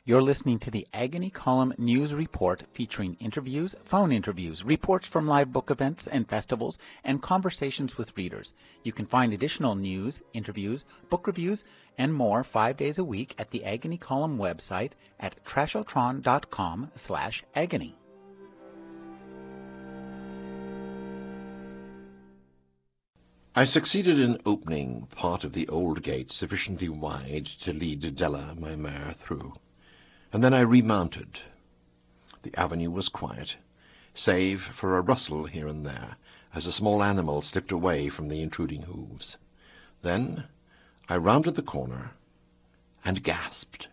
You're listening to the Agony Column News Report featuring interviews, phone interviews, reports from live book events and festivals, and conversations with readers. You can find additional news, interviews, book reviews, and more 5 days a week at the Agony Column website at trashotron.com/agony. I succeeded in opening part of the old gate sufficiently wide to lead Della, my mare, through, and then I remounted. The avenue was quiet, save for a rustle here and there, as a small animal slipped away from the intruding hooves. Then I rounded the corner and gasped.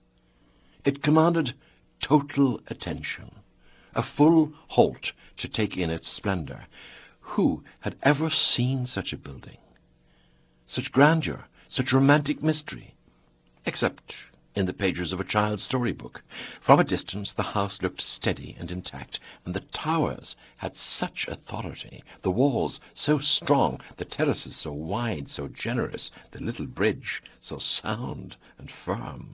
It commanded total attention, a full halt to take in its splendor. Who had ever seen such a building? Such grandeur, such romantic mystery? Except in the pages of a child's storybook. From a distance the house looked steady and intact, and the towers had such authority, the walls so strong, the terraces so wide, so generous, the little bridge so sound and firm.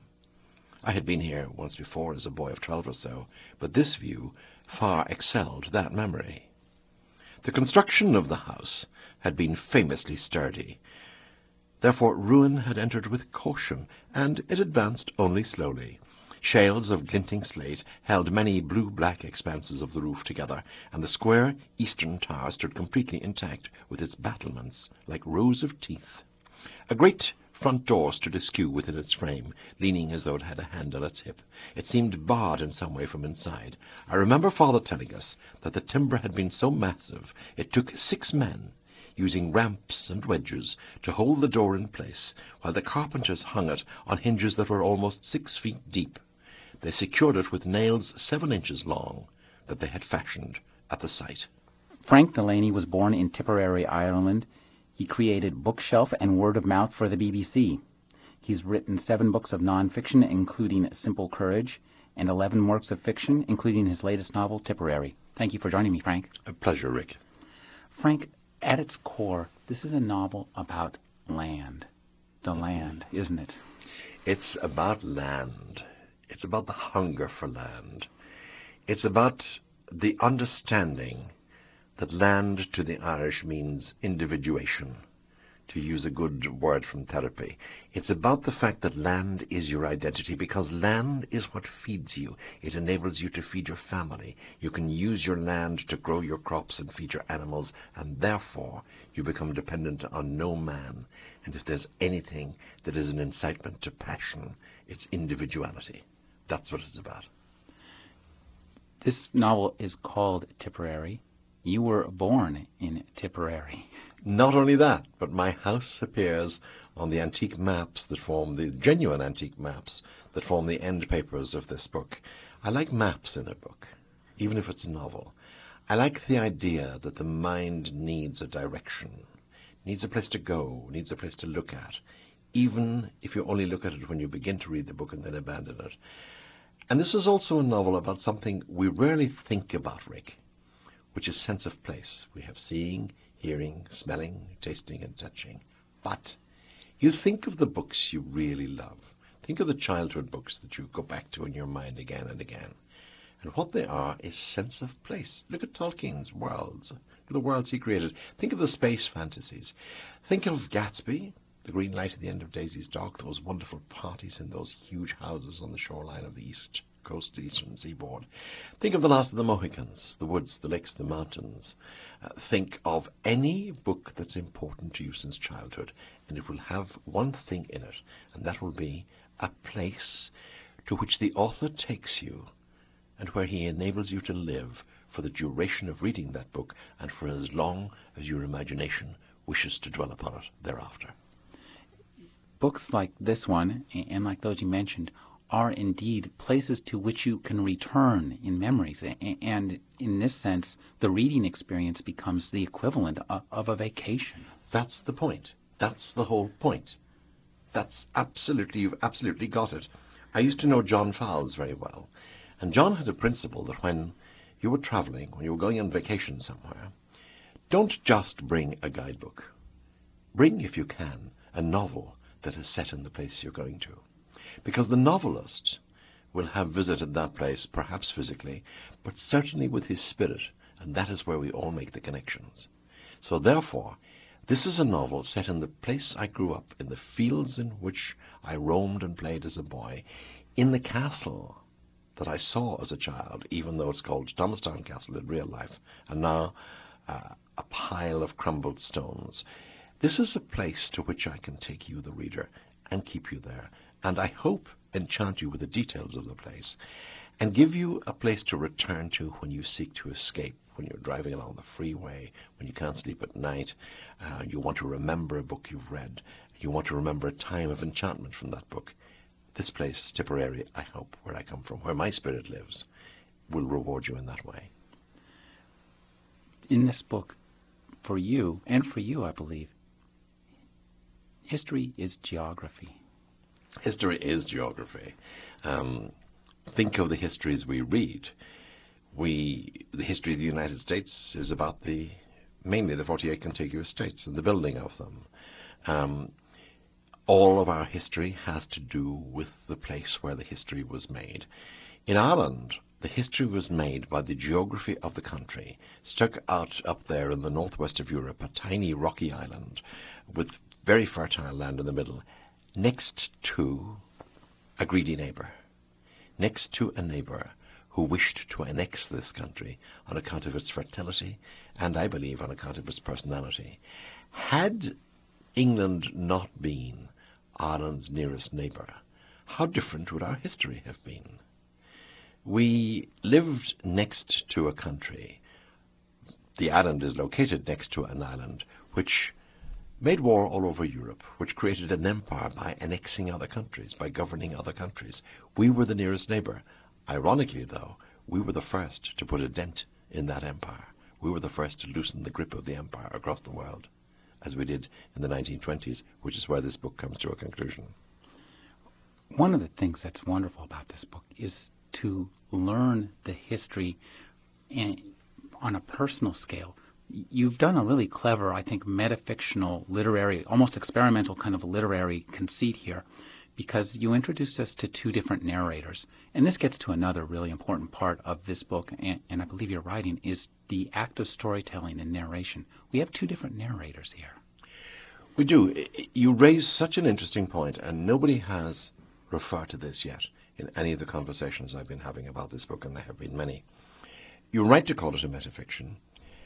I had been here once before as a boy of 12 or so, but this view far excelled that memory. The construction of the house had been famously sturdy. Therefore ruin had entered with caution, and it advanced only slowly. Shales of glinting slate held many blue-black expanses of the roof together, and the square eastern tower stood completely intact, with its battlements like rows of teeth. A great front door stood askew within its frame, leaning as though it had a hand on its hip. It seemed barred in some way from inside. I remember Father telling us that the timber had been so massive it took 6 men, using ramps and wedges, to hold the door in place, while the carpenters hung it on hinges that were almost 6 feet deep. They secured it with nails 7 inches long that they had fashioned at the site. Frank Delaney was born in Tipperary, Ireland. He created Bookshelf and Word of Mouth for the BBC. He's written 7 books of nonfiction, including Simple Courage, and 11 works of fiction, including his latest novel, Tipperary. Thank you for joining me, Frank. A pleasure, Rick. Frank, at its core, this is a novel about land. The land, isn't it? It's about land. It's about the hunger for land. It's about the understanding that land to the Irish means individuation, to use a good word from therapy. It's about the fact that land is your identity, because land is what feeds you. It enables you to feed your family. You can use your land to grow your crops and feed your animals, and therefore you become dependent on no man. And if there's anything that is an incitement to passion, it's individuality. That's what it's about. This novel is called Tipperary. You were born in Tipperary. Not only that, but my house appears on the antique maps that form the genuine antique maps that form the end papers of this book. I like maps in a book, even if it's a novel. I like the idea that the mind needs a direction, needs a place to go, needs a place to look at, even if you only look at it when you begin to read the book and then abandon it. And this is also a novel about something we rarely think about, Rick, which is sense of place. We have seeing, hearing, smelling, tasting, and touching. But you think of the books you really love. Think of the childhood books that you go back to in your mind again and again. And what they are is sense of place. Look at Tolkien's worlds, the worlds he created. Think of the space fantasies. Think of Gatsby, the green light at the end of Daisy's Dock, those wonderful parties in those huge houses on the shoreline of the east coast, the eastern seaboard. Think of The Last of the Mohicans, the woods, the lakes, the mountains. Think of any book that's important to you since childhood, and it will have one thing in it, and that will be a place to which the author takes you and where he enables you to live for the duration of reading that book and for as long as your imagination wishes to dwell upon it thereafter. Books like this one, and like those you mentioned, are indeed places to which you can return in memories. And in this sense, the reading experience becomes the equivalent of a vacation. That's the point. That's the whole point. You've absolutely got it. I used to know John Fowles very well. And John had a principle that when you were traveling, when you were going on vacation somewhere, don't just bring a guidebook. Bring, if you can, a novel that is set in the place you're going to. Because the novelist will have visited that place, perhaps physically, but certainly with his spirit, and that is where we all make the connections. So therefore, this is a novel set in the place I grew up, in the fields in which I roamed and played as a boy, in the castle that I saw as a child, even though it's called Thomastown Castle in real life, and now a pile of crumbled stones. This is a place to which I can take you, the reader, and keep you there, and I hope enchant you with the details of the place, and give you a place to return to when you seek to escape, when you're driving along the freeway, when you can't sleep at night, you want to remember a book you've read, you want to remember a time of enchantment from that book. This place, Tipperary, I hope, where I come from, where my spirit lives, will reward you in that way. In this book, for you, and for you, I believe, history is geography. History is geography. Think of the histories we read. The history of the United States is about mainly the 48 contiguous states and the building of them. All of our history has to do with the place where the history was made. In Ireland, the history was made by the geography of the country, stuck out up there in the northwest of Europe, a tiny rocky island with very fertile land in the middle, next to a greedy neighbour, next to a neighbour who wished to annex this country on account of its fertility and, I believe, on account of its personality. Had England not been Ireland's nearest neighbour, how different would our history have been? We lived next to a country. The island is located next to an island which made war all over Europe, which created an empire by annexing other countries, by governing other countries. We were the nearest neighbour. Ironically, though, we were the first to put a dent in that empire. We were the first to loosen the grip of the empire across the world, as we did in the 1920s, which is where this book comes to a conclusion. One of the things that's wonderful about this book is to learn the history on a personal scale. You've done a really clever, I think, metafictional, literary, almost experimental kind of literary conceit here, because you introduced us to two different narrators. And this gets to another really important part of this book, and I believe your writing, is the act of storytelling and narration. We have two different narrators here. We do. You raise such an interesting point, and nobody has referred to this yet in any of the conversations I've been having about this book, and there have been many. You're right to call it a metafiction.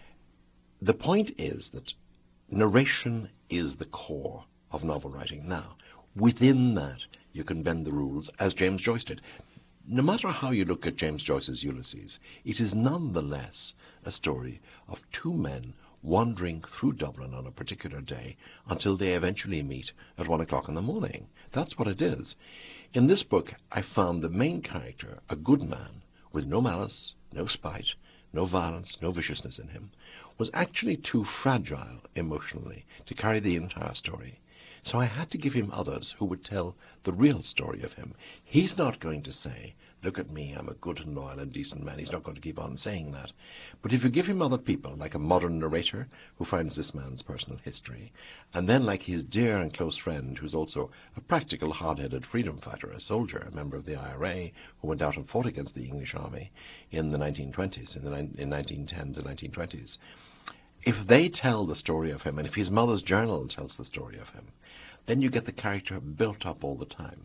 The point is that narration is the core of novel writing. Now, within that, you can bend the rules, as James Joyce did. No matter how you look at James Joyce's Ulysses, it is nonetheless a story of two men wandering through Dublin on a particular day until they eventually meet at 1 o'clock in the morning. That's what it is. In this book, I found the main character, a good man, with no malice, no spite, no violence, no viciousness in him, was actually too fragile emotionally to carry the entire story. So I had to give him others who would tell the real story of him. He's not going to say, look at me, I'm a good and loyal and decent man. He's not going to keep on saying that. But if you give him other people, like a modern narrator who finds this man's personal history, and then like his dear and close friend who's also a practical, hard-headed freedom fighter, a soldier, a member of the IRA, who went out and fought against the English army in the 1920s, in 1910s and 1920s, if they tell the story of him, and if his mother's journal tells the story of him, then you get the character built up all the time.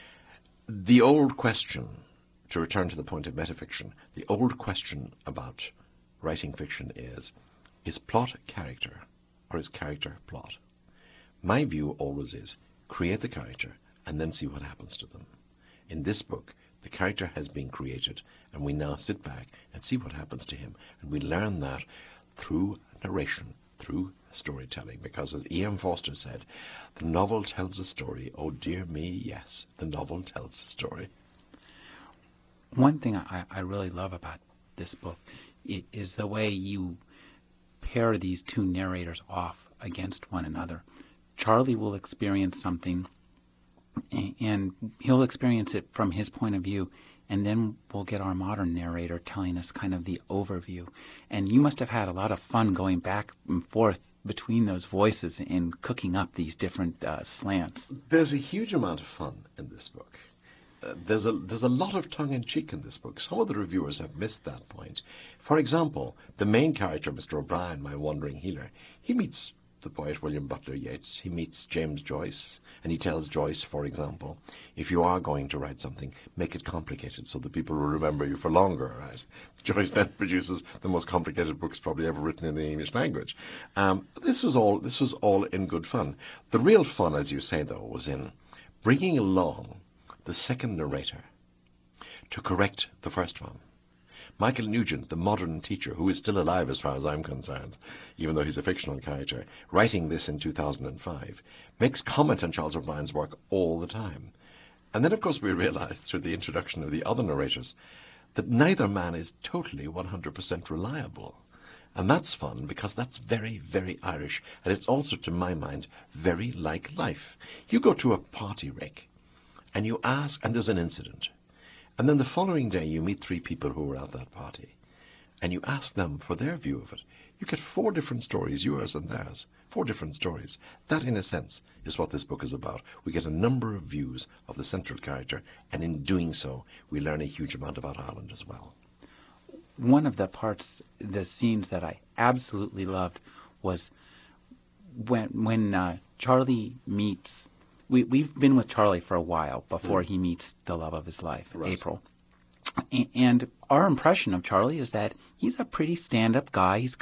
The old question, to return to the point of metafiction, the old question about writing fiction is plot character or is character plot? My view always is create the character and then see what happens to them. In this book, the character has been created and we now sit back and see what happens to him, and we learn that through narration, through storytelling, because as E.M. Forster said, the novel tells a story. Oh dear me, yes, the novel tells a story. One thing I really love about this book is the way you pair these two narrators off against one another. Charlie will experience something, and he'll experience it from his point of view, and then we'll get our modern narrator telling us kind of the overview. And you must have had a lot of fun going back and forth between those voices and cooking up these different slants. There's a huge amount of fun in this book. there's a lot of tongue-in-cheek in this book. Some of the reviewers have missed that point. For example, the main character, Mr. O'Brien, my wandering healer, he meets the poet William Butler Yeats. He meets James Joyce, and he tells Joyce, for example, if you are going to write something, make it complicated so that people will remember you for longer, right? Joyce then produces the most complicated books probably ever written in the English language. This was all in good fun. The real fun, as you say, though, was in bringing along the second narrator to correct the first one. Michael Nugent, the modern teacher, who is still alive as far as I'm concerned, even though he's a fictional character, writing this in 2005, makes comment on Charles O'Brien's work all the time. And then, of course, we realized through the introduction of the other narrators that neither man is totally 100% reliable. And that's fun because that's very, very Irish. And it's also, to my mind, very like life. You go to a party, Rick, and you ask, and there's an incident. And then the following day you meet 3 people who were at that party, and you ask them for their view of it. You get 4 different stories, yours and theirs. 4 different stories. That, in a sense, is what this book is about. We get a number of views of the central character, and in doing so, we learn a huge amount about Ireland as well. One of the scenes that I absolutely loved was when Charlie meets... We've been with Charlie for a while before he meets the love of his life, right. April. And our impression of Charlie is that he's a pretty stand-up guy. He's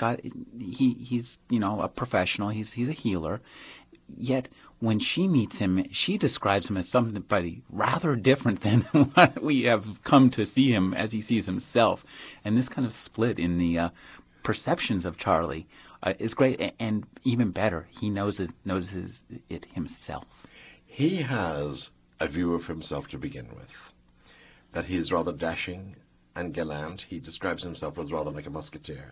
a professional. He's a healer. Yet when she meets him, she describes him as somebody rather different than what we have come to see him as he sees himself. And this kind of split in the perceptions of Charlie is great. And even better, he notices it himself. He has a view of himself to begin with, that he is rather dashing and gallant. He describes himself as rather like a musketeer.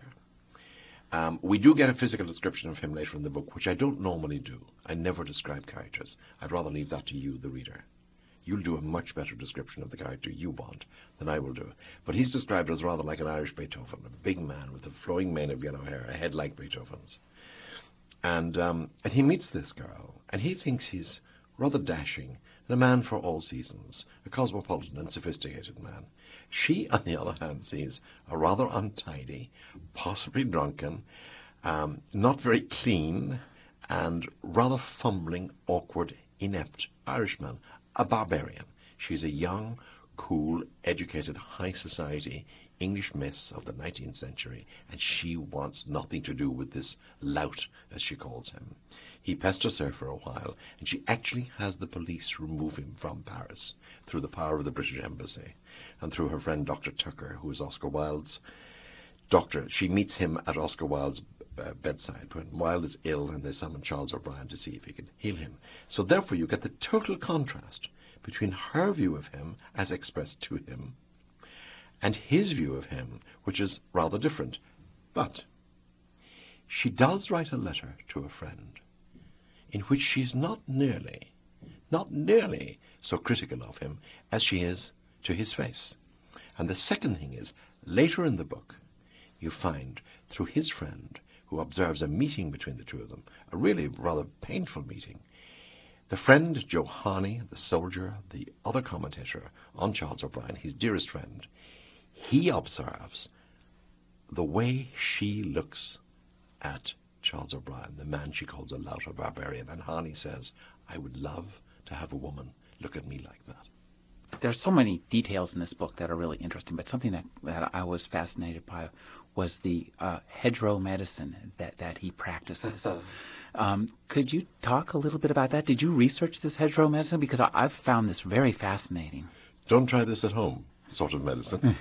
We do get a physical description of him later in the book, which I don't normally do. I never describe characters. I'd rather leave that to you, the reader. You'll do a much better description of the character you want than I will do. But he's described as rather like an Irish Beethoven, a big man with a flowing mane of yellow hair, a head like Beethoven's. And he meets this girl, and he thinks he's rather dashing, and a man for all seasons, a cosmopolitan and sophisticated man. She, on the other hand, sees a rather untidy, possibly drunken, not very clean, and rather fumbling, awkward, inept Irishman, a barbarian. She's a young, cool, educated, high society English miss of the 19th century, and she wants nothing to do with this lout, as she calls him. He pesters her for a while, and she actually has the police remove him from Paris through the power of the British Embassy and through her friend Dr. Tucker, who is Oscar Wilde's doctor. She meets him at Oscar Wilde's bedside when Wilde is ill, and they summon Charles O'Brien to see if he can heal him. So therefore you get the total contrast between her view of him as expressed to him and his view of him, which is rather different. But she does write a letter to a friend in which she's not nearly so critical of him as she is to his face. And the second thing is, later in the book, you find, through his friend, who observes a meeting between the two of them, a really rather painful meeting, the friend, Joe Harney, the soldier, the other commentator on Charles O'Brien, his dearest friend, he observes the way she looks at Charles O'Brien, the man she calls a lout, a barbarian. And Harney says, I would love to have a woman look at me like that. There's so many details in this book that are really interesting, but something that I was fascinated by was the hedgerow medicine that he practices. Could you talk a little bit about that? Did you research this hedgerow medicine? Because I've found this very fascinating. Don't try this at home, sort of medicine.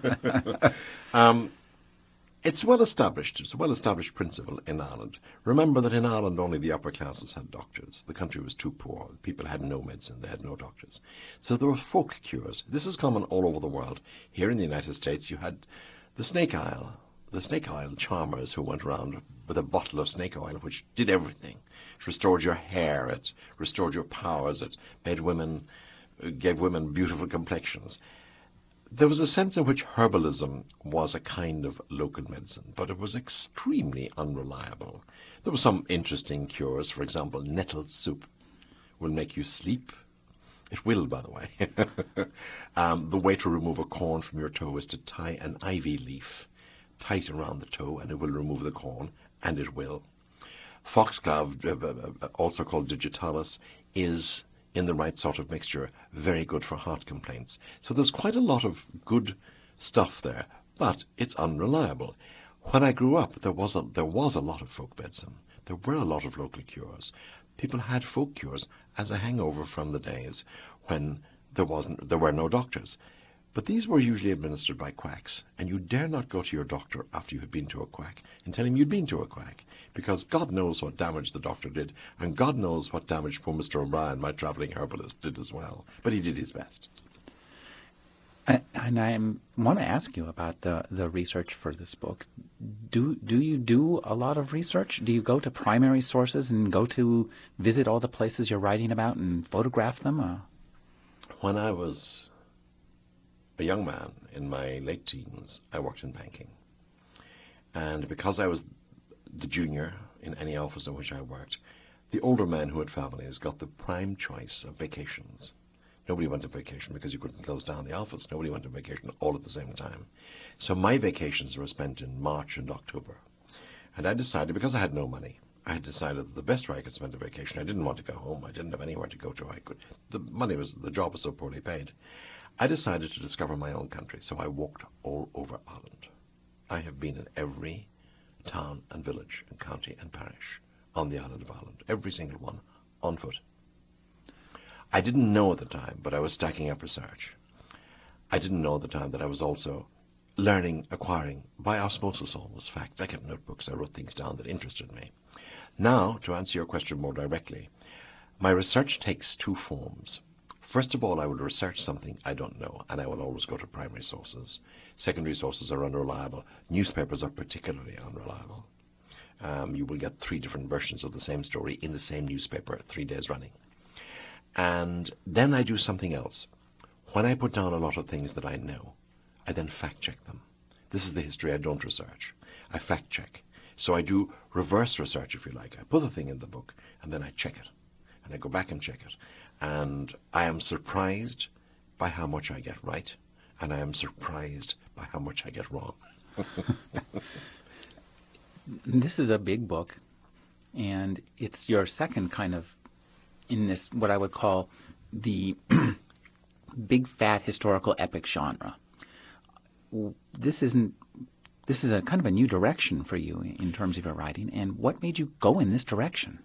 It's well established. It's a well-established principle in Ireland. Remember that in Ireland only the upper classes had doctors. The country was too poor. People had no medicine. They had no doctors. So there were folk cures. This is common all over the world. Here in the United States, you had the snake oil charmers who went around with a bottle of snake oil, which did everything. It restored your hair. It restored your powers. It gave women beautiful complexions. There was a sense in which herbalism was a kind of local medicine, but it was extremely unreliable. There were some interesting cures. For example, nettle soup will make you sleep. It will, by the way. The way to remove a corn from your toe is to tie an ivy leaf tight around the toe, and it will remove the corn, and it will. Foxglove, also called digitalis, is in the right sort of mixture, very good for heart complaints. So there's quite a lot of good stuff there, but it's unreliable. When I grew up, there was a lot of folk medicine. There were a lot of local cures. People had folk cures as a hangover from the days when there were no doctors. But these were usually administered by quacks, and you dare not go to your doctor after you had been to a quack and tell him you'd been to a quack, because God knows what damage the doctor did, and God knows what damage poor Mr. O'Brien, my travelling herbalist, did as well. But he did his best. And I want to ask you about the research for this book. Do you do a lot of research? Do you go to primary sources and go to visit all the places you're writing about and photograph them? When I was a young man in my late teens, I worked in banking. And because I was the junior in any office in which I worked, the older men who had families got the prime choice of vacations. Nobody went on vacation because you couldn't close down the office. Nobody went on vacation all at the same time. So my vacations were spent in March and October. And I decided, because I had no money, I had decided that the best way I could spend a vacation, I didn't want to go home. I didn't have anywhere to go to. The job was so poorly paid. I decided to discover my own country, so I walked all over Ireland. I have been in every town and village and county and parish on the island of Ireland, every single one, on foot. I didn't know at the time, but I was stacking up research. I didn't know at the time that I was also learning, acquiring, by osmosis almost, facts. I kept notebooks, I wrote things down that interested me. Now, to answer your question more directly, my research takes two forms. First of all, I will research something I don't know, and I will always go to primary sources. Secondary sources are unreliable. Newspapers are particularly unreliable. You will get 3 different versions of the same story in the same newspaper 3 days running. And then I do something else. When I put down a lot of things that I know, I then fact-check them. This is the history I don't research. I fact-check. So I do reverse research, if you like. I put the thing in the book, and then I check it. And I go back and check it. And I am surprised by how much I get right, and I am surprised by how much I get wrong. This is a big book, and it's your second kind of, in this, what I would call the big fat historical epic genre. This is a kind of a new direction for you in terms of your writing, and what made you go in this direction?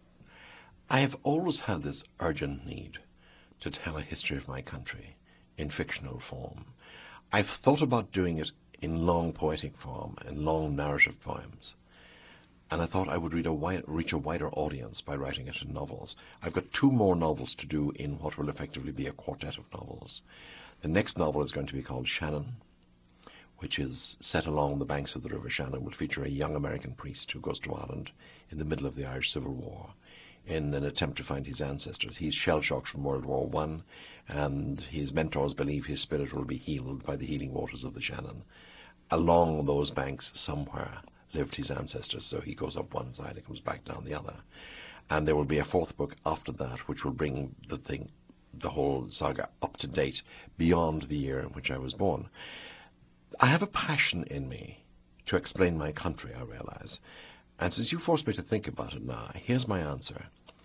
I have always had this urgent need to tell a history of my country in fictional form. I've thought about doing it in long poetic form, in long narrative poems. And I thought I would reach a wider audience by writing it in novels. I've got 2 more novels to do in what will effectively be a quartet of novels. The next novel is going to be called Shannon, which is set along the banks of the River Shannon, will feature a young American priest who goes to Ireland in the middle of the Irish Civil War in an attempt to find his ancestors. He's shell-shocked from World War I, and his mentors believe his spirit will be healed by the healing waters of the Shannon. Along those banks somewhere lived his ancestors, so he goes up one side and comes back down the other. And there will be a 4th book after that, which will bring the whole saga up to date beyond the year in which I was born. I have a passion in me to explain my country, I realize. And since you forced me to think about it now, here's my answer.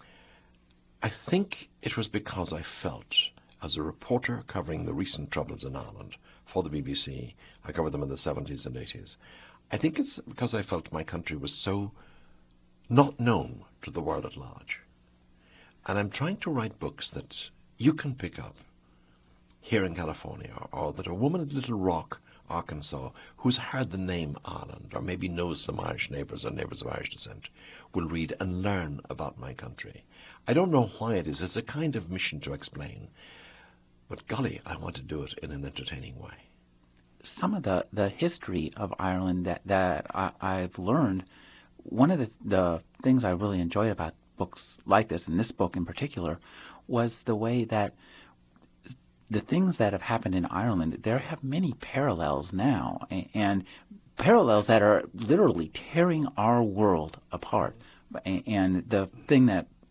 I think it was because I felt, as a reporter covering the recent troubles in Ireland for the BBC, I covered them in the 70s and 80s, I think it's because I felt my country was so not known to the world at large. And I'm trying to write books that you can pick up here in California, or that a woman at Little Rock, Arkansas, who's heard the name Ireland, or maybe knows some Irish neighbours or neighbours of Irish descent, will read and learn about my country. I don't know why it is. It's a kind of mission to explain. But golly, I want to do it in an entertaining way. Some of the history of Ireland that I've learned, one of the things I really enjoyed about books like this, and this book in particular, was the way that the things that have happened in Ireland, there have many parallels now, and parallels that are literally tearing our world apart. And the thing that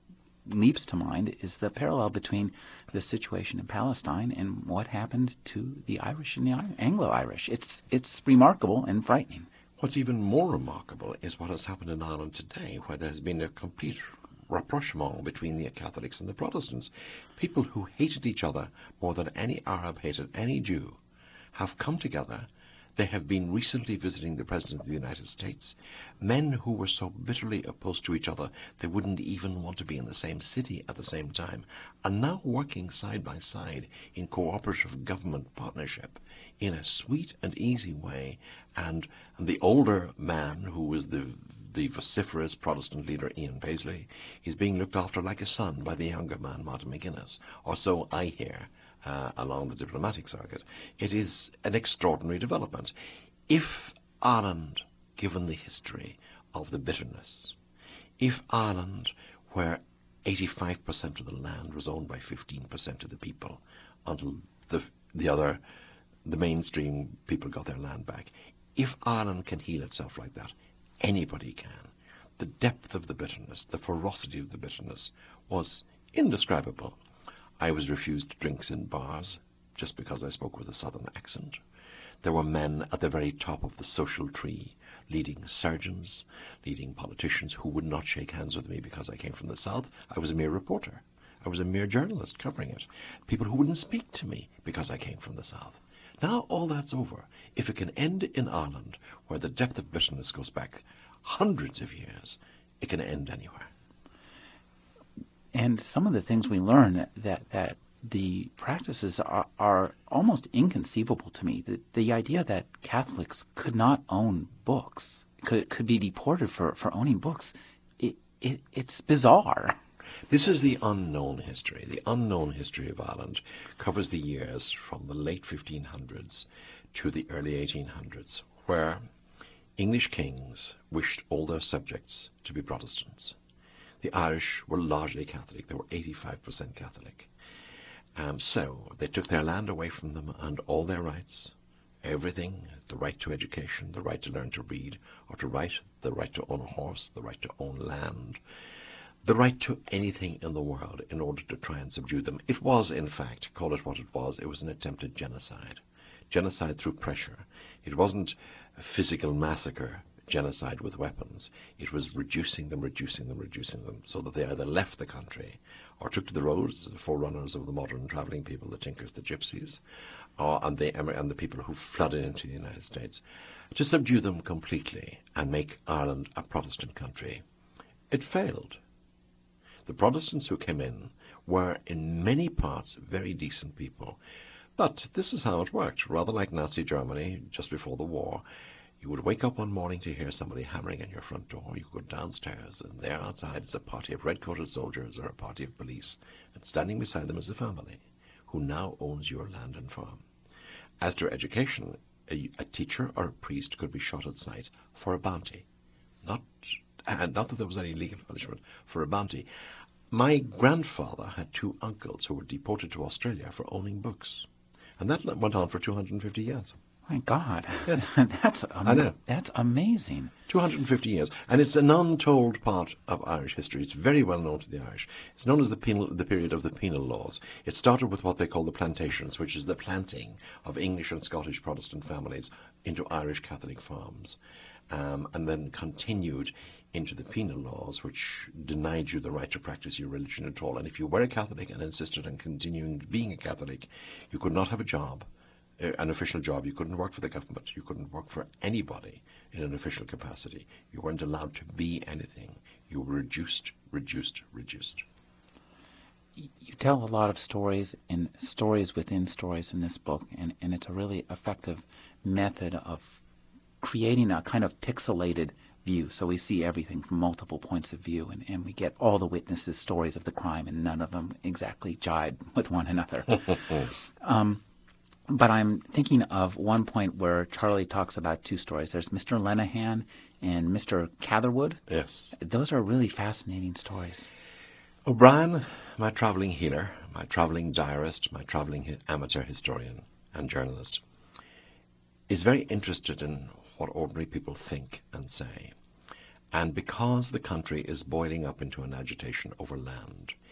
leaps to mind is the parallel between the situation in Palestine and what happened to the Irish and the Anglo-Irish. It's remarkable and frightening. What's even more remarkable is what has happened in Ireland today, where there has been a complete rapprochement between the Catholics and the Protestants. People who hated each other more than any Arab hated any Jew have come together. They have been recently visiting the President of the United States. Men who were so bitterly opposed to each other they wouldn't even want to be in the same city at the same time are now working side by side in cooperative government partnership in a sweet and easy way. And the older man, who was the vociferous Protestant leader Ian Paisley, is being looked after like a son by the younger man Martin McGuinness, or so I hear. Along the diplomatic circuit. It is an extraordinary development. If Ireland, given the history of the bitterness, if Ireland, where 85% of the land was owned by 15% of the people, until the mainstream people got their land back, if Ireland can heal itself like that, anybody can. The depth of the bitterness, the ferocity of the bitterness was indescribable. I was refused drinks in bars just because I spoke with a southern accent. There were men at the very top of the social tree, leading surgeons, leading politicians, who would not shake hands with me because I came from the south. I was a mere reporter. I was a mere journalist covering it. People who wouldn't speak to me because I came from the south. Now all that's over. If it can end in Ireland, where the depth of bitterness goes back hundreds of years, it can end anywhere. And some of the things we learn that the practices are almost inconceivable to me. The idea that Catholics could not own books, could be deported for owning books, it's bizarre. This is the unknown history. The unknown history of Ireland covers the years from the late 1500s to the early 1800s, where English kings wished all their subjects to be Protestants. The Irish were largely Catholic. They were 85% Catholic. So they took their land away from them and all their rights, everything, the right to education, the right to learn to read or to write, the right to own a horse, the right to own land, the right to anything in the world in order to try and subdue them. It was, in fact, call it what it was an attempted genocide. Genocide through pressure. It wasn't a physical massacre, genocide with weapons. It was reducing them, so that they either left the country or took to the roads, the forerunners of the modern travelling people, the Tinkers, the Gypsies, and the people who flooded into the United States, to subdue them completely and make Ireland a Protestant country. It failed. The Protestants who came in were, in many parts, very decent people. But this is how it worked. Rather like Nazi Germany just before the war, you would wake up one morning to hear somebody hammering on your front door. You go downstairs, and there outside is a party of red-coated soldiers or a party of police, and standing beside them is a family who now owns your land and farm. As to education, a teacher or a priest could be shot at sight for a bounty. Not that there was any legal punishment, for a bounty. My grandfather had two uncles who were deported to Australia for owning books, and that went on for 250 years. My God, Yes. I know. That's amazing. 250 years. And it's an untold part of Irish history. It's very well known to the Irish. It's known as the period of the penal laws. It started with what they call the plantations, which is the planting of English and Scottish Protestant families into Irish Catholic farms, and then continued into the penal laws, which denied you the right to practice your religion at all. And if you were a Catholic and insisted on continuing being a Catholic, you could not have a job. An official job. You couldn't work for the government. You couldn't work for anybody in an official capacity. You weren't allowed to be anything. You were reduced. You tell a lot of stories and stories within stories in this book, and it's a really effective method of creating a kind of pixelated view. So we see everything from multiple points of view, and we get all the witnesses' stories of the crime, and none of them exactly jibe with one another. But I'm thinking of one point where Charlie talks about two stories. There's Mr. Lenihan and Mr. Catherwood. Yes. Those are really fascinating stories. O'Brien, my travelling healer, my travelling diarist, my travelling amateur historian and journalist, is very interested in what ordinary people think and say. And because the country is boiling up into an agitation over land,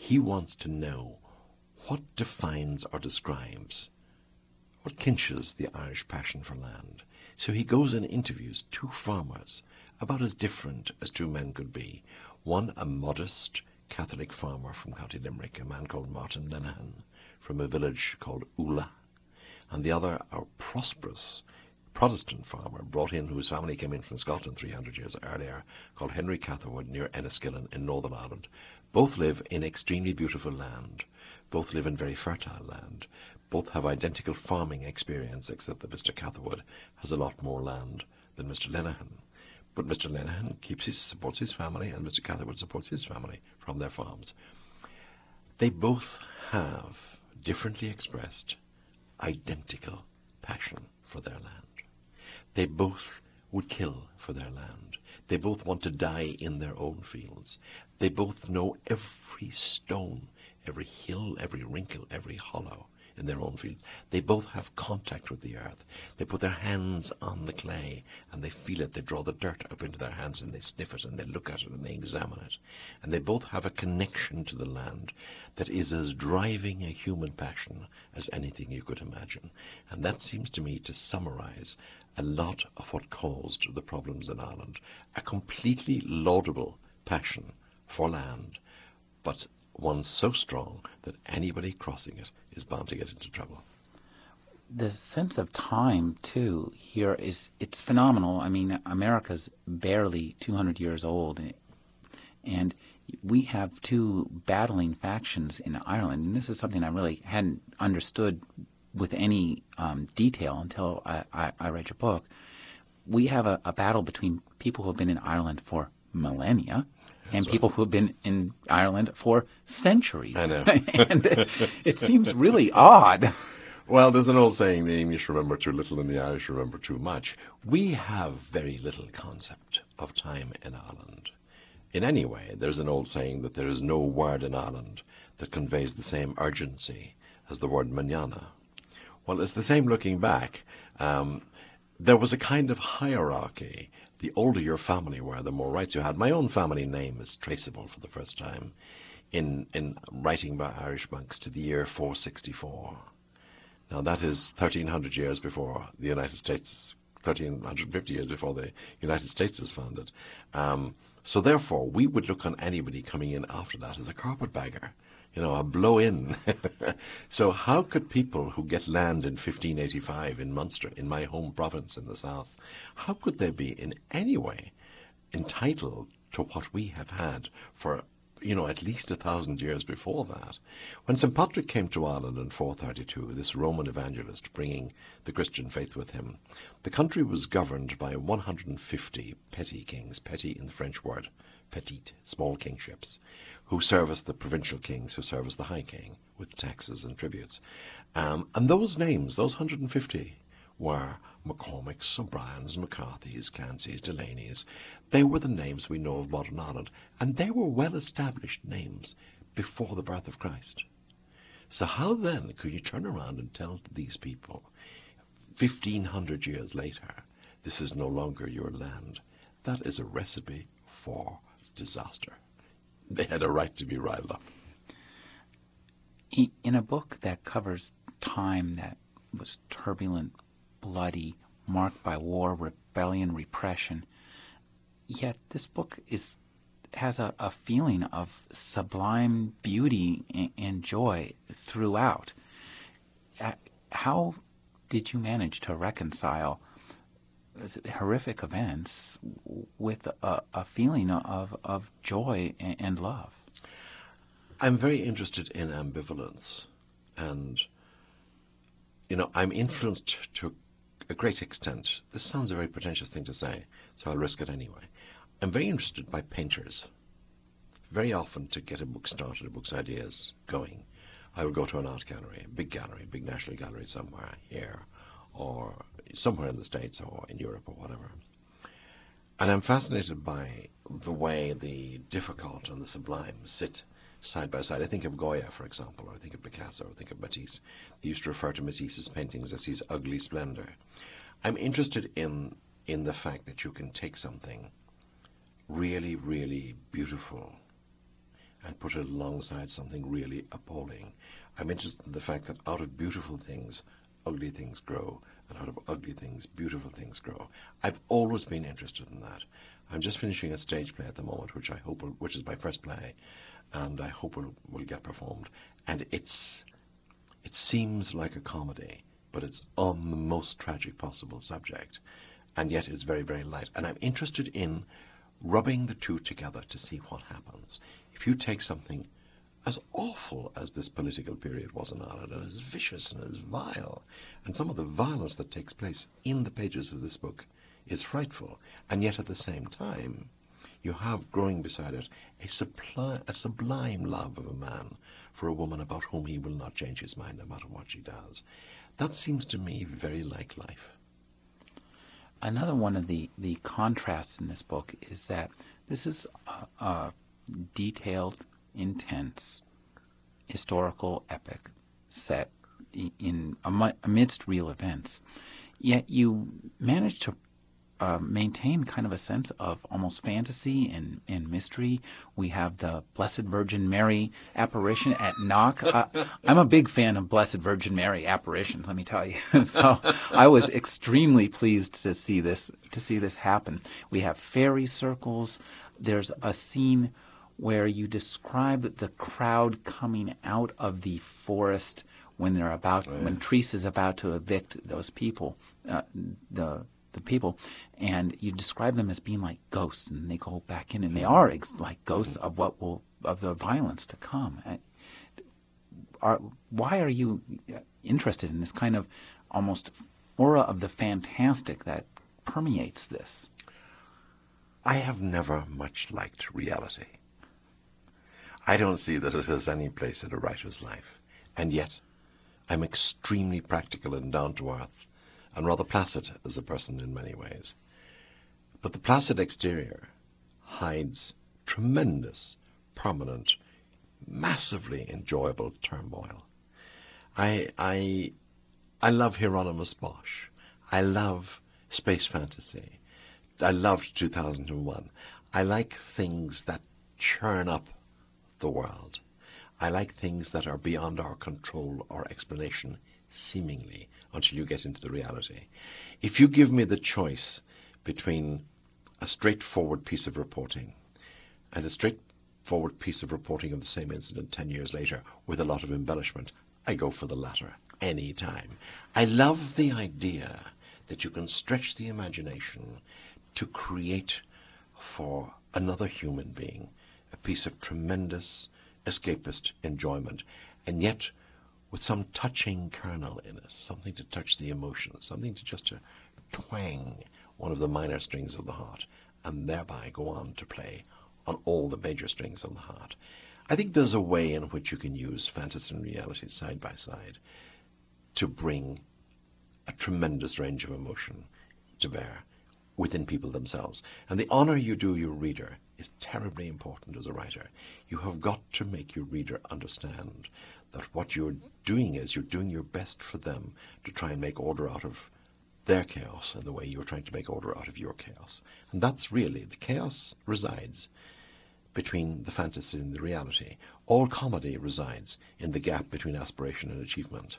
He wants to know what defines or describes, what clinches the Irish passion for land. So he goes and interviews two farmers, about as different as two men could be. One, a modest Catholic farmer from County Limerick, a man called Martin Lenihan, from a village called Ula, and the other, a prosperous Protestant farmer brought in, whose family came in from Scotland 300 years earlier, called Henry Catherwood near Enniskillen in Northern Ireland. Both live in extremely beautiful land. Both live in very fertile land. Both have identical farming experience, except that Mr. Catherwood has a lot more land than Mr. Lenihan. But Mr. Lenihan supports his family, and Mr. Catherwood supports his family from their farms. They both have, differently expressed, identical passion for their land. They both would kill for their land. They both want to die in their own fields. They both know every stone, every hill, every wrinkle, every hollow in their own fields. They both have contact with the earth. They put their hands on the clay and they feel it. They draw the dirt up into their hands and they sniff it and they look at it and they examine it. And they both have a connection to the land that is as driving a human passion as anything you could imagine. And that seems to me to summarize a lot of what caused the problems in Ireland. A completely laudable passion for land, but one so strong that anybody crossing it is bound to get into trouble. The sense of time, too, here it's phenomenal. I mean, America's barely 200 years old, and we have two battling factions in Ireland, and this is something I really hadn't understood with any detail until I read your book. We have a battle between people who have been in Ireland for millennia and people who have been in Ireland for centuries. I know. And it seems really odd. Well, there's an old saying, the English remember too little and the Irish remember too much. We have very little concept of time in Ireland. In any way, there's an old saying that there is no word in Ireland that conveys the same urgency as the word manana. Well, it's the same looking back. There was a kind of hierarchy. The older your family were, the more rights you had. My own family name is traceable for the first time in writing by Irish monks to the year 464. Now that is 1,300 years before the United States, 1,350 years before the United States is founded. So therefore, we would look on anybody coming in after that as a carpetbagger, a blow-in. So how could people who get land in 1585 in Munster, in my home province in the south, how could they be in any way entitled to what we have had for, at least 1,000 years before that? When St. Patrick came to Ireland in 432, this Roman evangelist bringing the Christian faith with him, the country was governed by 150 petty kings, petty in the French word, petite, small kingships, who serviced the provincial kings, who serviced the high king with taxes and tributes. And those names, those 150, were McCormicks, O'Briens, McCarthy's, Clancy's, Delaney's. They were the names we know of modern Ireland, and they were well-established names before the birth of Christ. So how then could you turn around and tell these people, 1,500 years later, this is no longer your land? That is a recipe for disaster. They had a right to be riled up. In a book that covers time that was turbulent, bloody, marked by war, rebellion, repression, yet this book has a feeling of sublime beauty and joy throughout. How did you manage to reconcile horrific events with a feeling of joy and love? I'm very interested in ambivalence, and I'm influenced to a great extent. This sounds a very pretentious thing to say, so I'll risk it anyway. I'm very interested by painters. Very often, to get a book started, a book's ideas going, I would go to an art gallery, big national gallery somewhere here, or somewhere in the States or in Europe or whatever. And I'm fascinated by the way the difficult and the sublime sit side by side. I think of Goya, for example, or I think of Picasso, or I think of Matisse. They used to refer to Matisse's paintings as his ugly splendor. I'm interested in the fact that you can take something really, really beautiful and put it alongside something really appalling. I'm interested in the fact that out of beautiful things, ugly things grow, and out of ugly things, beautiful things grow. I've always been interested in that. I'm just finishing a stage play at the moment, which is my first play, and I hope will get performed. And it seems like a comedy, but it's on the most tragic possible subject, and yet it's very, very light. And I'm interested in rubbing the two together to see what happens. If you take something as awful as this political period was in Ireland, and as vicious and as vile, and some of the violence that takes place in the pages of this book is frightful, and yet at the same time you have growing beside it a sublime love of a man for a woman about whom he will not change his mind no matter what she does. That seems to me very like life. Another one of the contrasts in this book is that this is a detailed, intense, historical epic set amidst real events. Yet you manage to maintain kind of a sense of almost fantasy and mystery. We have the Blessed Virgin Mary apparition at Knock. I'm a big fan of Blessed Virgin Mary apparitions, let me tell you. So I was extremely pleased to see this happen. We have fairy circles. There's a scene where you describe the crowd coming out of the forest when when Treese is about to evict those people, the people, and you describe them as being like ghosts, and they go back in, and they are like ghosts of of the violence to come. Why are you interested in this kind of almost aura of the fantastic that permeates this? I have never much liked reality. I don't see that it has any place in a writer's life, and yet I'm extremely practical and down to earth, and rather placid as a person in many ways. But the placid exterior hides tremendous, permanent, massively enjoyable turmoil. I love Hieronymus Bosch. I love space fantasy. I loved 2001. I like things that churn up the world. I like things that are beyond our control or explanation, seemingly, until you get into the reality. If you give me the choice between a straightforward piece of reporting and a straightforward piece of reporting of the same incident 10 years later with a lot of embellishment, I go for the latter any time. I love the idea that you can stretch the imagination to create for another human being a piece of tremendous escapist enjoyment, and yet with some touching kernel in it, something to touch the emotions, something to just to twang one of the minor strings of the heart, and thereby go on to play on all the major strings of the heart. I think there's a way in which you can use fantasy and reality side by side to bring a tremendous range of emotion to bear within people themselves. And the honor you do your reader is terribly important as a writer. You have got to make your reader understand that what you're doing is you're doing your best for them to try and make order out of their chaos in the way you're trying to make order out of your chaos. And that's really, the chaos resides between the fantasy and the reality. All comedy resides in the gap between aspiration and achievement.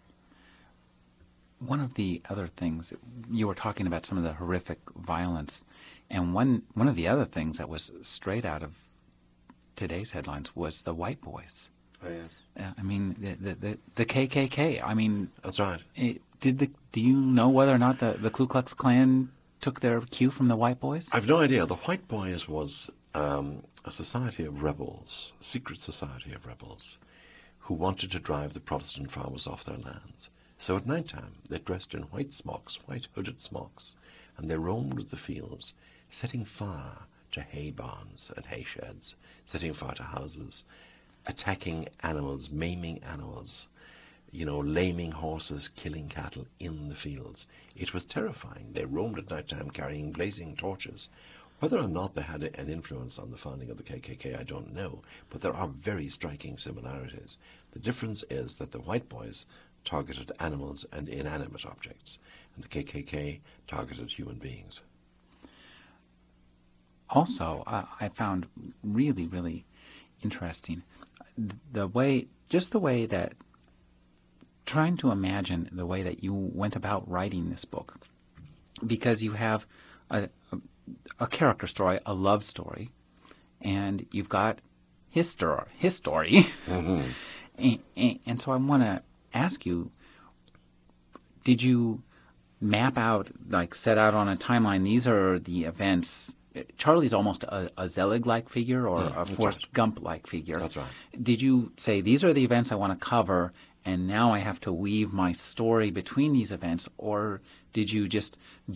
One of the other things, you were talking about some of the horrific violence, and one of the other things that was straight out of today's headlines was the White Boys. Oh, yes. I mean, the KKK. I mean, that's right. Do you know whether or not the Ku Klux Klan took their cue from the White Boys? I've no idea. The White Boys was a society of rebels, a secret society of rebels, who wanted to drive the Protestant farmers off their lands. So at night time, they dressed in white smocks, white hooded smocks, and they roamed the fields, setting fire to hay barns and hay sheds, setting fire to houses, attacking animals, maiming animals, laming horses, killing cattle in the fields. It was terrifying. They roamed at night time carrying blazing torches. Whether or not they had an influence on the founding of the KKK, I don't know, but there are very striking similarities. The difference is that the White Boys targeted animals and inanimate objects, and the KKK targeted human beings. Also, I found really, really interesting. Just the way that, trying to imagine the way that you went about writing this book, because you have a character story, a love story, and you've got his story. Mm-hmm. And so I want to ask you, did you map out, like set out on a timeline, these are the events? Charlie's almost a Zelig-like figure or a Forrest Gump-like figure. That's right. Did you say, these are the events I want to cover, and now I have to weave my story between these events? Or did you just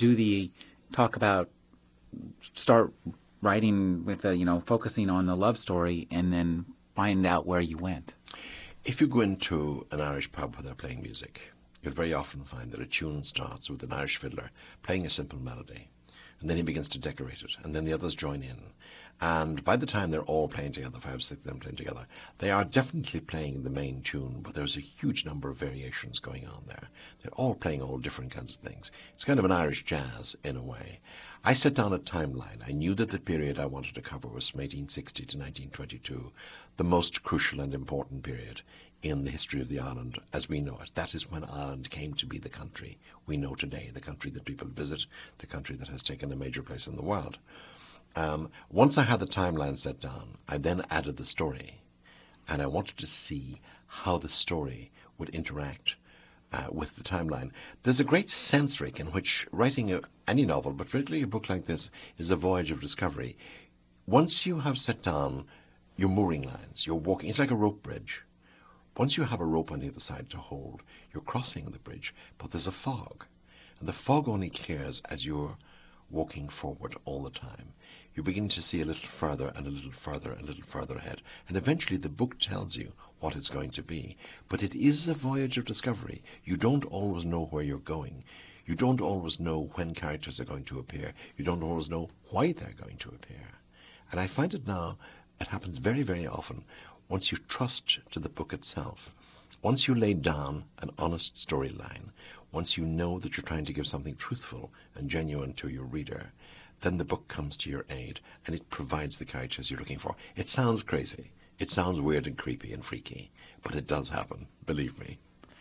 start writing with focusing on the love story and then find out where you went? If you go into an Irish pub where they're playing music, you'll very often find that a tune starts with an Irish fiddler playing a simple melody, and then he begins to decorate it, and then the others join in. And by the time they're all playing together, 5, 6 of them playing together, they are definitely playing the main tune, but there's a huge number of variations going on there. They're all playing all different kinds of things. It's kind of an Irish jazz in a way. I set down a timeline. I knew that the period I wanted to cover was from 1860 to 1922, the most crucial and important period in the history of the island as we know it. That is when Ireland came to be the country we know today, the country that people visit, the country that has taken a major place in the world. Once I had the timeline set down, I then added the story, and I wanted to see how the story would interact with the timeline. There's a great sense, Rick, in which writing any novel, but particularly a book like this, is a voyage of discovery. Once you have set down your mooring lines, you're walking, it's like a rope bridge. Once you have a rope on the other side to hold, you're crossing the bridge, but there's a fog. And the fog only clears as you're walking forward all the time. You're beginning to see a little further and a little further and a little further ahead. And eventually the book tells you what it's going to be. But it is a voyage of discovery. You don't always know where you're going. You don't always know when characters are going to appear. You don't always know why they're going to appear. And I find it now, it happens very, very often. Once you trust to the book itself, once you lay down an honest storyline, once you know that you're trying to give something truthful and genuine to your reader, then the book comes to your aid and it provides the characters you're looking for. It sounds crazy. It sounds weird and creepy and freaky, but it does happen, believe me.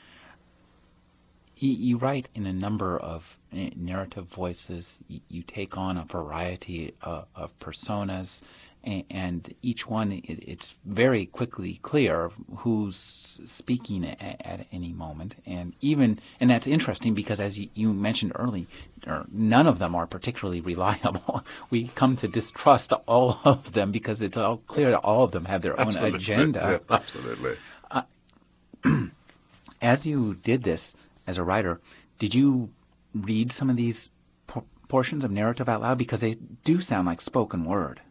You write in a number of narrative voices. You take on a variety of personas, and each one, it's very quickly clear who's speaking at any moment. And that's interesting because, as you mentioned earlier, none of them are particularly reliable. We come to distrust all of them because it's all clear that all of them have their own agenda. Yeah, absolutely. As you did this as a writer, did you read some of these portions of narrative out loud? Because they do sound like spoken word.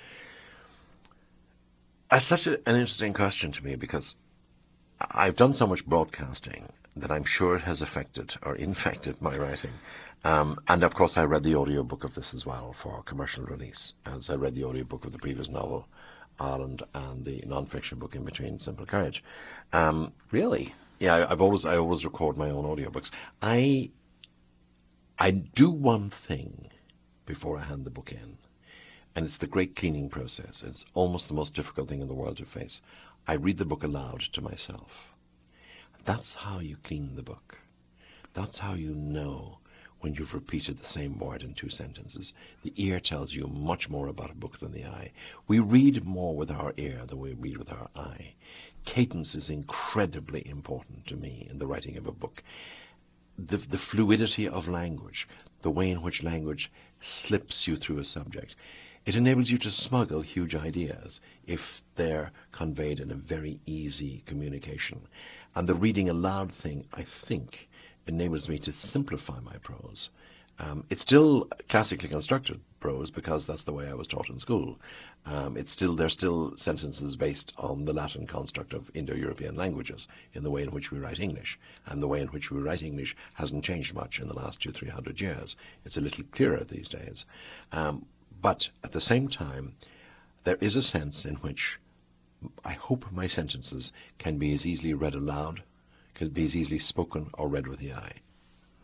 That's such an interesting question to me because I've done so much broadcasting that I'm sure it has affected or infected my writing. And of course I read the audiobook of this as well for commercial release, as I read the audiobook of the previous novel, Ireland, and the non-fiction book in between, Simple Courage. Really? Yeah, I always record my own audiobooks. I do one thing before I hand the book in, and it's the great cleaning process. It's almost the most difficult thing in the world to face. I read the book aloud to myself. That's how you clean the book. That's how you know when you've repeated the same word in 2 sentences. The ear tells you much more about a book than the eye. We read more with our ear than we read with our eye. Cadence is incredibly important to me in the writing of a book. The fluidity of language, the way in which language slips you through a subject. It enables you to smuggle huge ideas if they're conveyed in a very easy communication. And the reading aloud thing, I think, enables me to simplify my prose. It's still classically constructed prose because that's the way I was taught in school. There's still sentences based on the Latin construct of Indo-European languages in the way in which we write English. And the way in which we write English hasn't changed much in the last 200-300 years. It's a little clearer these days. But at the same time, there is a sense in which I hope my sentences can be as easily read aloud, can be as easily spoken or read with the eye.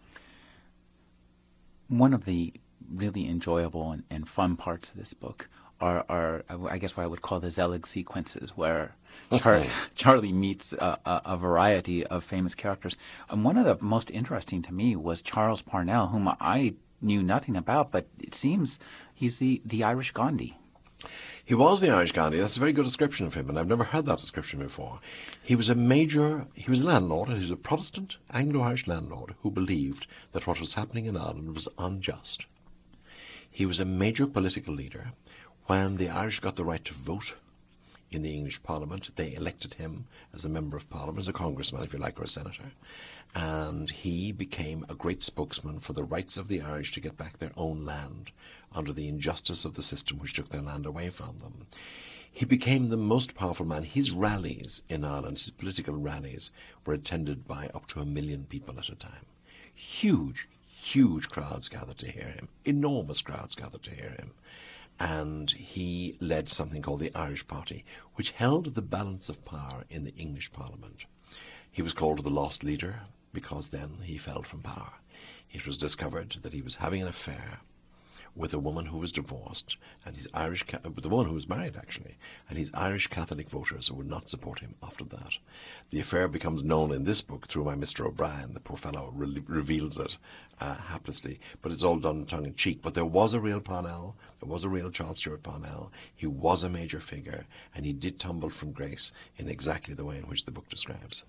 One of the really enjoyable and fun parts of this book are I guess what I would call the Zelig sequences, where Charlie meets a variety of famous characters. And one of the most interesting to me was Charles Parnell, whom I knew nothing about, but it seems he's the Irish Gandhi. He was the Irish Gandhi. That's a very good description of him, and I've never heard that description before. He was a landlord, and he was a Protestant Anglo-Irish landlord who believed that what was happening in Ireland was unjust. He was a major political leader. When the Irish got the right to vote in the English Parliament, they elected him as a member of Parliament, as a congressman, if you like, or a senator. And he became a great spokesman for the rights of the Irish to get back their own land under the injustice of the system which took their land away from them. He became the most powerful man. His rallies in Ireland, his political rallies, were attended by up to 1 million people at a time. Huge, huge crowds gathered to hear him. Enormous crowds gathered to hear him. And he led something called the Irish Party, which held the balance of power in the English Parliament. He was called the Lost Leader because then he fell from power. It was discovered that he was having an affair with a woman who was divorced, and with a woman who was married, actually, and his Irish Catholic voters would not support him after that. The affair becomes known in this book through my Mr. O'Brien. The poor fellow reveals it haplessly, but it's all done tongue-in-cheek. But there was a real Parnell. There was a real Charles Stewart Parnell. He was a major figure, and he did tumble from grace in exactly the way in which the book describes.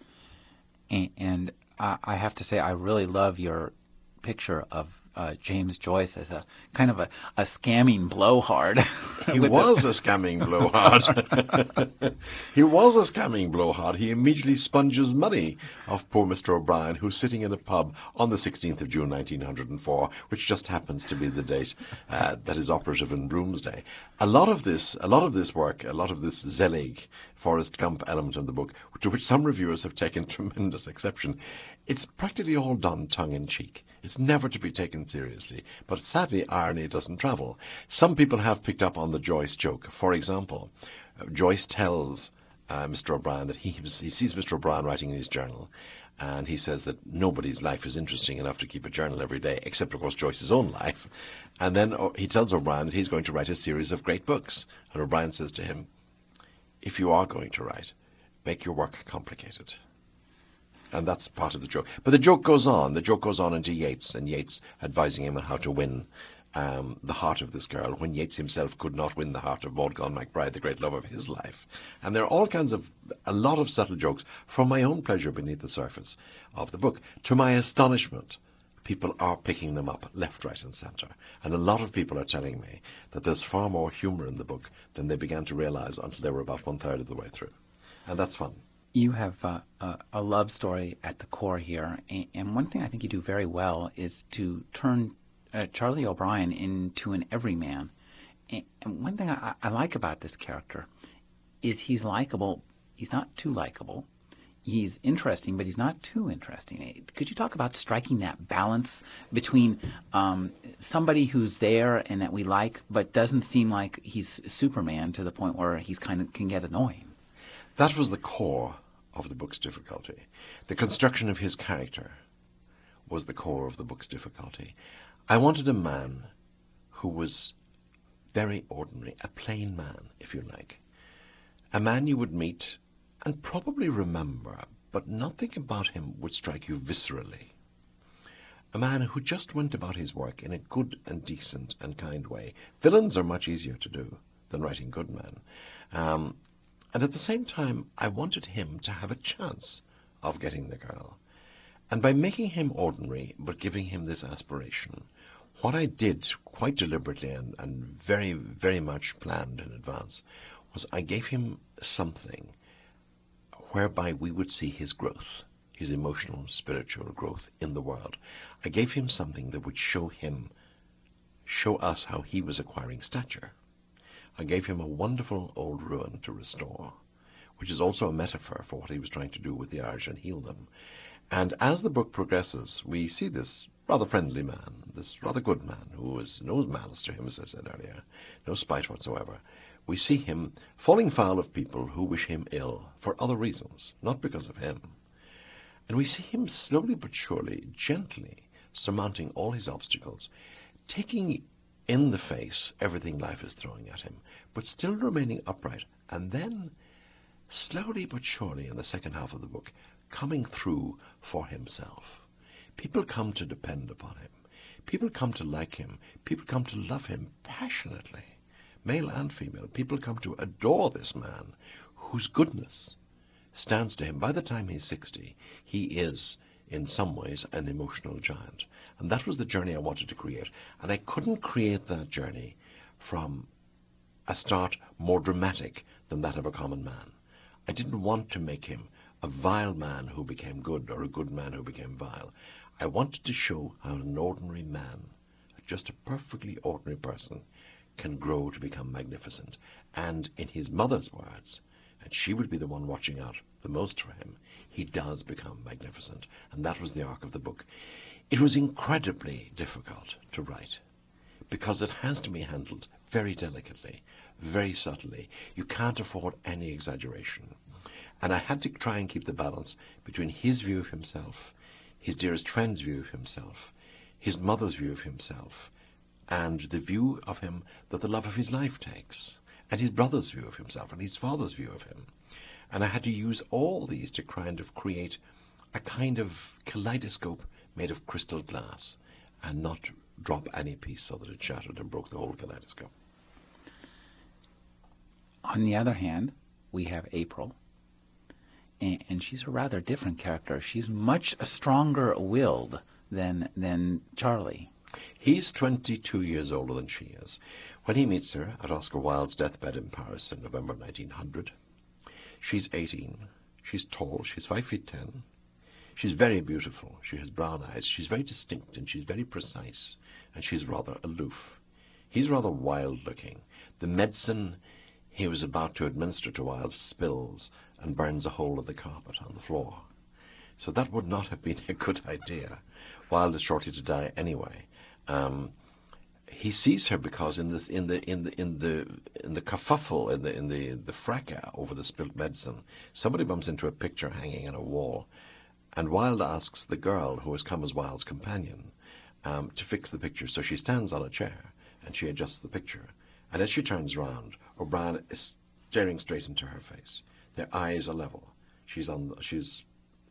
And I have to say, I really love your picture of James Joyce as a kind of a scamming blowhard. He was a scamming blowhard. He was a scamming blowhard. He immediately sponges money off poor Mr. O'Brien, who's sitting in a pub on the 16th of June 1904, which just happens to be the date that is operative in Broomsday. A lot of this work, a lot of this Zelig, Forrest Gump element in the book, to which some reviewers have taken tremendous exception, it's practically all done tongue-in-cheek. It's never to be taken seriously, but sadly irony doesn't travel. Some people have picked up on the Joyce joke. For example, Joyce tells Mr. O'Brien that he sees Mr. O'Brien writing in his journal, and he says that nobody's life is interesting enough to keep a journal every day, except, of course, Joyce's own life. And then he tells O'Brien that he's going to write a series of great books. And O'Brien says to him, if you are going to write, make your work complicated. And that's part of the joke. But the joke goes on. The joke goes on into Yeats, and Yeats advising him on how to win the heart of this girl, when Yeats himself could not win the heart of Maud Gonne MacBride, the great love of his life. And there are all kinds of, a lot of subtle jokes for my own pleasure beneath the surface of the book. To my astonishment, people are picking them up left, right, and centre. And a lot of people are telling me that there's far more humour in the book than they began to realise until they were about 1/3 of the way through. And that's fun. You have a love story at the core here, and one thing I think you do very well is to turn Charlie O'Brien into an everyman. And one thing I like about this character is he's likable. He's not too likable. He's interesting, but he's not too interesting. Could you talk about striking that balance between somebody who's there and that we like, but doesn't seem like he's Superman to the point where he's kind of can get annoying? That was the core of the book's difficulty. The construction of his character was the core of the book's difficulty. I wanted a man who was very ordinary, a plain man, if you like. A man you would meet and probably remember, but nothing about him would strike you viscerally. A man who just went about his work in a good and decent and kind way. Villains are much easier to do than writing good men. And at the same time, I wanted him to have a chance of getting the girl. And by making him ordinary, but giving him this aspiration, what I did quite deliberately and very, very much planned in advance was I gave him something whereby we would see his growth, his emotional, spiritual growth in the world. I gave him something that would show us how he was acquiring stature. I gave him a wonderful old ruin to restore, which is also a metaphor for what he was trying to do with the Irish and heal them. And as the book progresses, we see this rather friendly man, this rather good man, who is no malice to him, as I said earlier, no spite whatsoever. We see him falling foul of people who wish him ill for other reasons, not because of him. And we see him slowly but surely, gently surmounting all his obstacles, taking in the face everything life is throwing at him, but still remaining upright. And then, slowly but surely, in the second half of the book, coming through for himself. People come to depend upon him. People come to like him. People come to love him passionately, male and female. People come to adore this man whose goodness stands to him. By the time he's 60, he is, in some ways, an emotional giant. And that was the journey I wanted to create. And I couldn't create that journey from a start more dramatic than that of a common man. I didn't want to make him a vile man who became good, or a good man who became vile. I wanted to show how an ordinary man, just a perfectly ordinary person, can grow to become magnificent. And in his mother's words, and she would be the one watching out the most for him, he does become magnificent. And that was the arc of the book. It was incredibly difficult to write, because it has to be handled very delicately, very subtly. You can't afford any exaggeration. And I had to try and keep the balance between his view of himself, his dearest friend's view of himself, his mother's view of himself, and the view of him that the love of his life takes, and his brother's view of himself, and his father's view of him. And I had to use all these to kind of create a kind of kaleidoscope made of crystal glass, and not drop any piece so that it shattered and broke the whole kaleidoscope. On the other hand, we have April, and she's a rather different character. She's much stronger-willed than Charlie. He's 22 years older than she is. When he meets her at Oscar Wilde's deathbed in Paris in November 1900, she's 18. She's tall. She's 5 feet 10. She's very beautiful. She has brown eyes. She's very distinct, and she's very precise, and she's rather aloof. He's rather wild-looking. The medicine he was about to administer to Wilde spills and burns a hole in the carpet on the floor. So that would not have been a good idea. Wilde is shortly to die anyway. He sees her because in the kerfuffle, in the fracas over the spilt medicine, somebody bumps into a picture hanging on a wall, and Wilde asks the girl who has come as Wilde's companion to fix the picture. So she stands on a chair and she adjusts the picture. And as she turns round, O'Brien is staring straight into her face. Their eyes are level. She's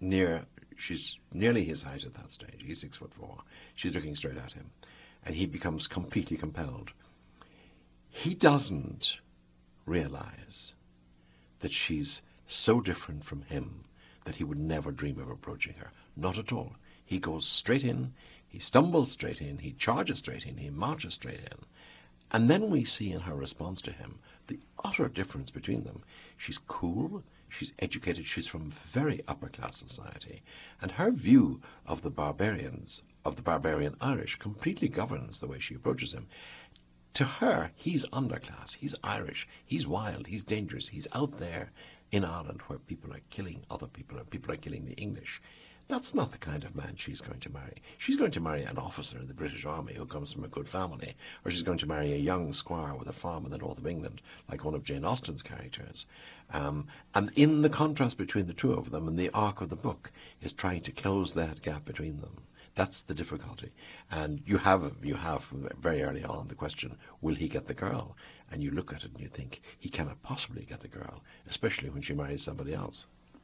nearly his height at that stage. He's 6'4". She's looking straight at him, and he becomes completely compelled. He doesn't realize that she's so different from him that he would never dream of approaching her. Not at all. He goes straight in, he stumbles straight in, he charges straight in, he marches straight in. And then we see in her response to him the utter difference between them. She's cool, she's educated, she's from very upper-class society, and her view of the barbarians, of the barbarian Irish, completely governs the way she approaches him. To her, he's underclass, he's Irish, he's wild, he's dangerous, he's out there in Ireland where people are killing other people and people are killing the English. That's not the kind of man she's going to marry. She's going to marry an officer in the British Army who comes from a good family, or she's going to marry a young squire with a farm in the north of England, like one of Jane Austen's characters. And in the contrast between the two of them, and the arc of the book is trying to close that gap between them. That's the difficulty. And you have very early on the question, will he get the girl? And you look at it and you think, he cannot possibly get the girl, especially when she marries somebody else.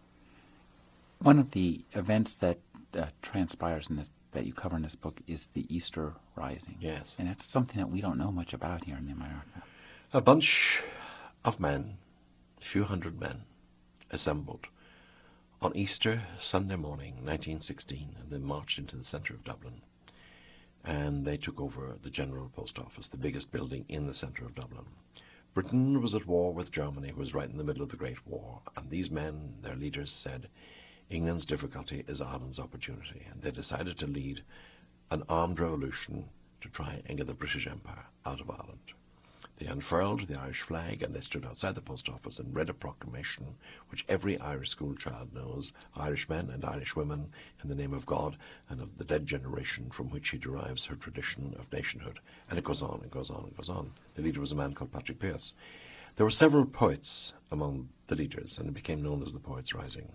One of the events that transpires in this, that you cover in this book, is the Easter Rising. Yes. And that's something that we don't know much about here in America. A bunch of men, a few hundred men, assembled on Easter Sunday morning, 1916, and they marched into the centre of Dublin. And they took over the General Post Office, the biggest building in the centre of Dublin. Britain was at war with Germany, who was right in the middle of the Great War. And these men, their leaders, said, England's difficulty is Ireland's opportunity. And they decided to lead an armed revolution to try and get the British Empire out of Ireland. They unfurled the Irish flag and they stood outside the post office and read a proclamation which every Irish school child knows, Irish men and Irish women, in the name of God and of the dead generation from which she derives her tradition of nationhood. And it goes on, it goes on, it goes on. The leader was a man called Patrick Pearse. There were several poets among the leaders, and it became known as the Poets' Rising.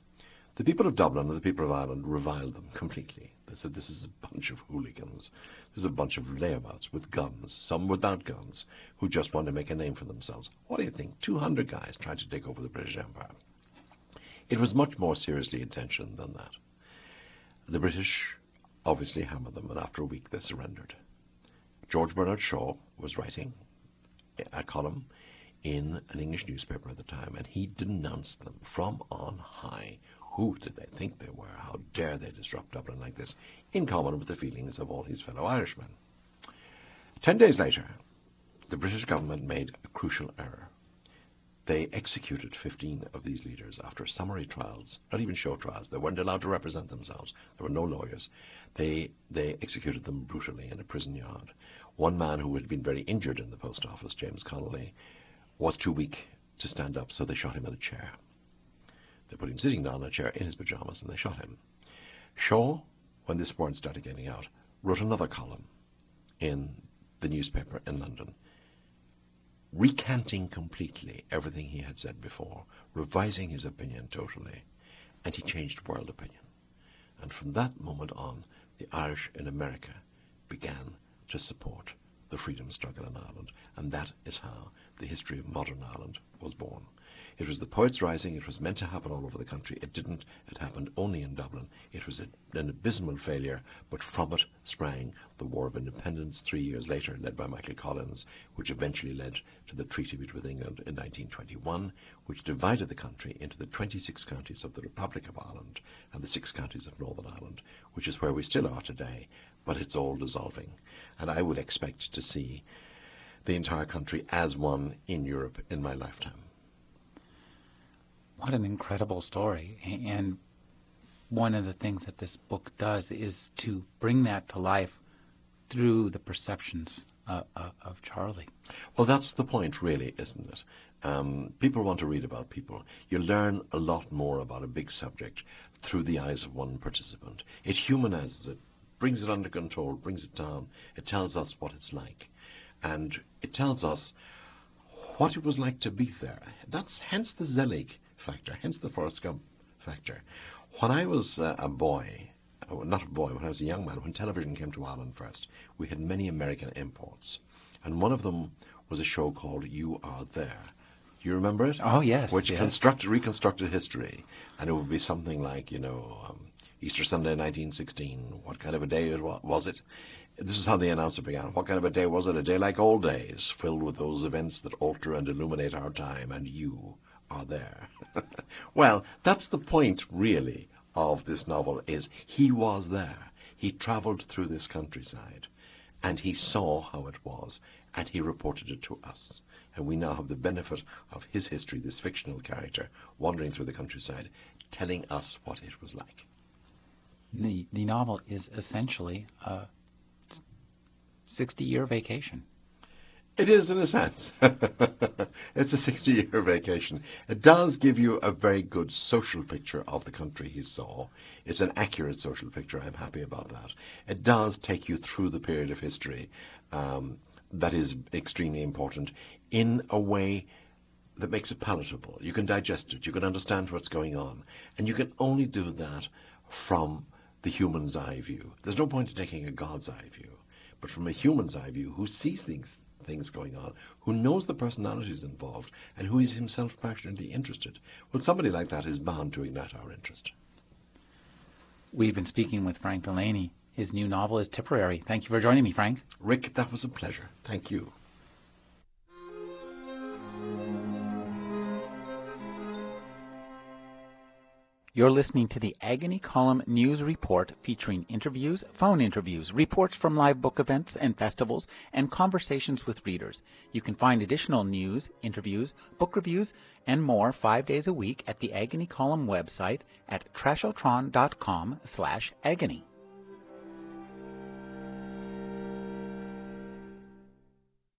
The people of Dublin and the people of Ireland reviled them completely. They said, this is a bunch of hooligans. This is a bunch of layabouts with guns, some without guns, who just want to make a name for themselves. What do you think? 200 guys trying to take over the British Empire. It was much more seriously intentioned than that. The British obviously hammered them, and after a week they surrendered. George Bernard Shaw was writing a column in an English newspaper at the time, and he denounced them from on high. Who did they think they were? How dare they disrupt Dublin like this, in common with the feelings of all his fellow Irishmen. 10 days later, the British government made a crucial error. They executed 15 of these leaders after summary trials, not even show trials. They weren't allowed to represent themselves. There were no lawyers. They executed them brutally in a prison yard. One man who had been very injured in the post office, James Connolly, was too weak to stand up, so they shot him in a chair. They put him sitting down in a chair in his pajamas, and they shot him. Shaw, when this word started getting out, wrote another column in the newspaper in London, recanting completely everything he had said before, revising his opinion totally, and he changed world opinion. And from that moment on, the Irish in America began to support the freedom struggle in Ireland, and that is how the history of modern Ireland was born. It was the Poets' Rising. It was meant to happen all over the country. It didn't. It happened only in Dublin. It was an abysmal failure, but from it sprang the War of Independence 3 years later, led by Michael Collins, which eventually led to the treaty with England in 1921, which divided the country into the 26 counties of the Republic of Ireland and the 6 counties of Northern Ireland, which is where we still are today, but it's all dissolving. And I would expect to see the entire country as one in Europe in my lifetime. What an incredible story. And one of the things that this book does is to bring that to life through the perceptions of Charlie. Well, that's the point, really, isn't it? People want to read about people. You learn a lot more about a big subject through the eyes of one participant. It humanizes it, brings it under control, brings it down. It tells us what it's like. And it tells us what it was like to be there. That's hence the Zelig factor, hence the Forrest Gump factor. When I was a boy, not a boy, when I was a young man, when television came to Ireland first, we had many American imports. And one of them was a show called You Are There. Do you remember it? Oh, yes. Which yes. reconstructed history. And it would be something like, Easter Sunday 1916. What kind of a day was it? This is how the announcer began. What kind of a day was it? A day like all days, filled with those events that alter and illuminate our time, and you are there. Well, that's the point, really, of this novel, is he was there. He travelled through this countryside, and he saw how it was, and he reported it to us. And we now have the benefit of his history, this fictional character, wandering through the countryside, telling us what it was like. The novel is essentially a 60-year vacation. It is, in a sense. It's a 60-year vacation. It does give you a very good social picture of the country he saw. It's an accurate social picture. I'm happy about that. It does take you through the period of history that is extremely important in a way that makes it palatable. You can digest it. You can understand what's going on. And you can only do that from the human's eye view. There's no point in taking a God's eye view, but from a human's eye view who sees things going on, who knows the personalities involved, and who is himself passionately interested. Well, somebody like that is bound to ignite our interest. We've been speaking with Frank Delaney. His new novel is Tipperary. Thank you for joining me, Frank. Rick, that was a pleasure. Thank you. You're listening to the Agony Column News Report, featuring interviews, phone interviews, reports from live book events and festivals, and conversations with readers. You can find additional news, interviews, book reviews, and more 5 days a week at the Agony Column website at trashotron.com/agony.